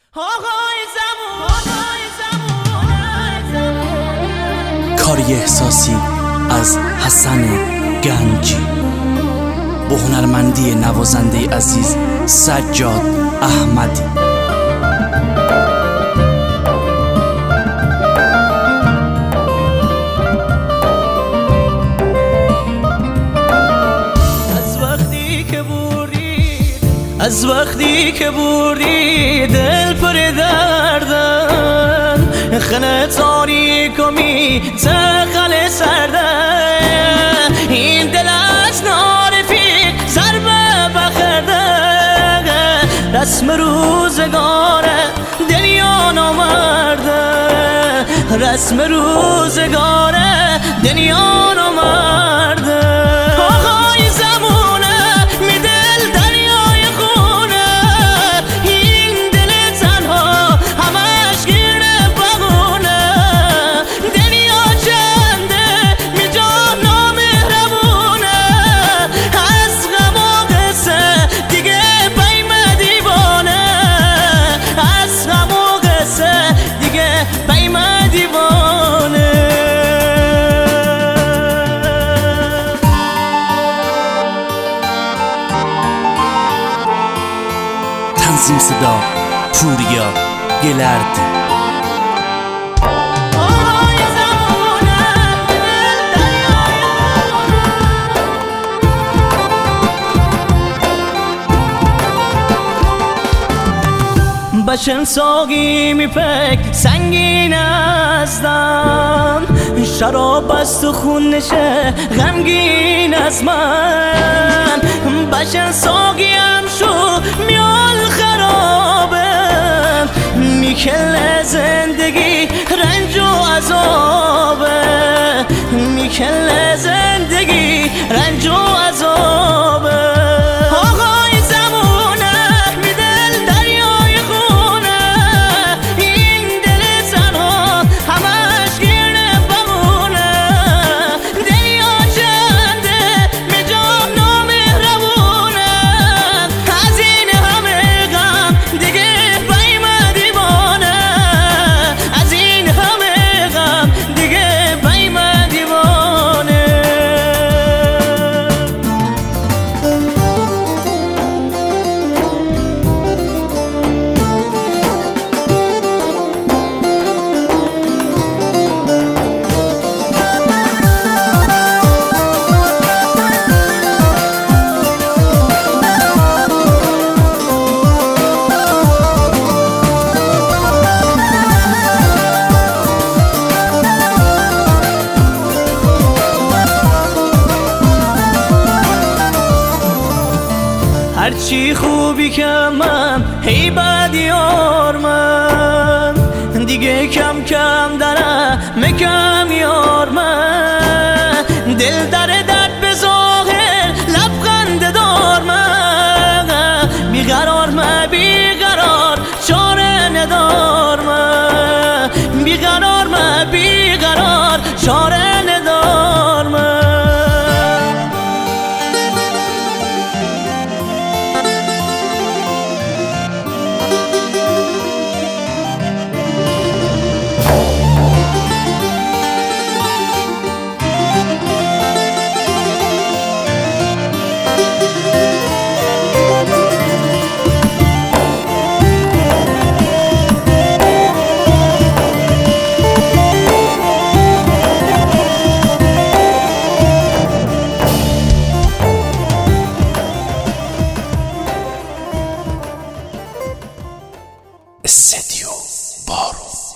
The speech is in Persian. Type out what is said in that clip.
کاری احساسی از حسن گنجی با هنرمندی نوازنده عزیز سجاد احمدی. از وقتی که بردی دل پر دردن، خنه تاریک و می تقل سردن، این دل از نارفیق ضربه بخرده، رسم روزگاره دنیا نامرده، رسم روزگاره دنیا نامرده. تنظیم صدا پوریا گلردی. بشن ساقی میپک سنگین از دم، شراب است و خون نشه غمگین از من. بشن ساقیم شو میال خرابه، میکل زندگی رنج و عذابه، میکل زندگی رنج و عذابه. هرچی خوبی کمم هی بد یار من، دیگه کم کم دارم مکم یار من. دل در درد به ظاهر لبخنده دار من، بیقرار من بیقرار چاره ندار من، بیقرار من بیقرار چاره ندار من. استدیو بارو.